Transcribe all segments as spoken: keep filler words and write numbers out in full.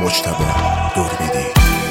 مجتبی دوربیدی.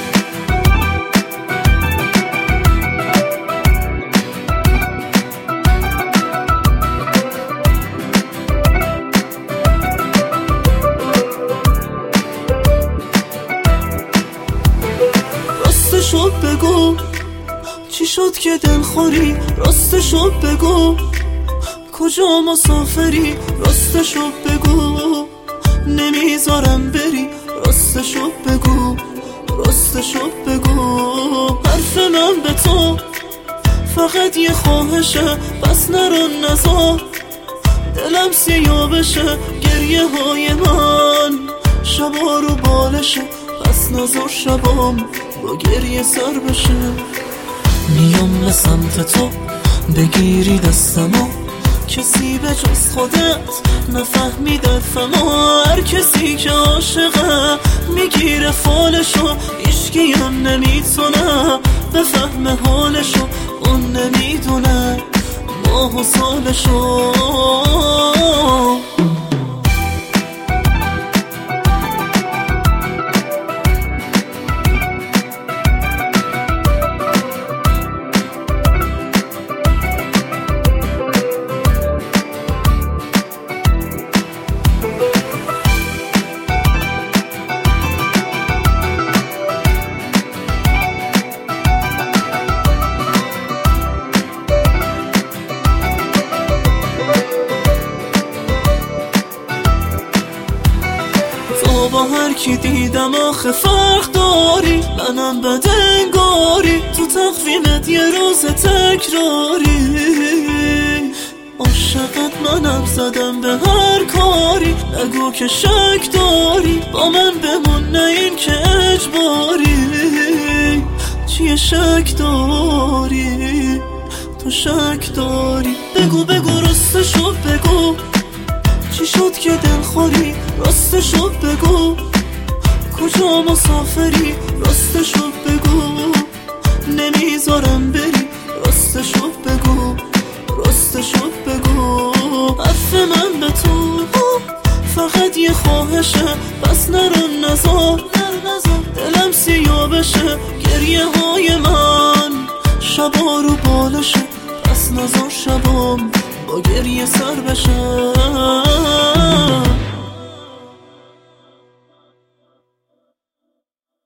راستشو بگو چی شد که دلخوری، راستشو بگو کجا مسافری، راستشو بگو نمیذارم بری، راستشو بگو راستشو بگو. حرف من به تو فقط یه خواهشه، پس نرو نزار دلم سیاه بشه. گریه های من شبا رو بالشه، پس نزار شبام با گریه سر بشه. میام به سمت تو بگیری دستمو، کسی به جز خودت نفهمیده فما. هر کسی که عاشقه میگیره فالشو، هیچکی هم نمیتونه بفهم حالشو. اون نمیدونه ماه و سالشو. با هر کی دیدم آخه فرق داری، منم بدنگاری تو تقویمت یه روز تکراری. عاشقت منم زدم به هر کاری، نگو که شک داری با من بمون نه این که اجباری. چیه شک داری تو شک داری، بگو بگو راستشو بگو چی شد که دلخوری، راستشو بگو کجا مسافری، راستشو بگو نمیذارم بری، راستشو بگو راستشو بگو. حرف من به تو فقط یه خواهشه، پس نرو نزار دلم سیاه بشه. گریه های من شبا رو بالشه، پس نزار شبام با گریه سر بشه.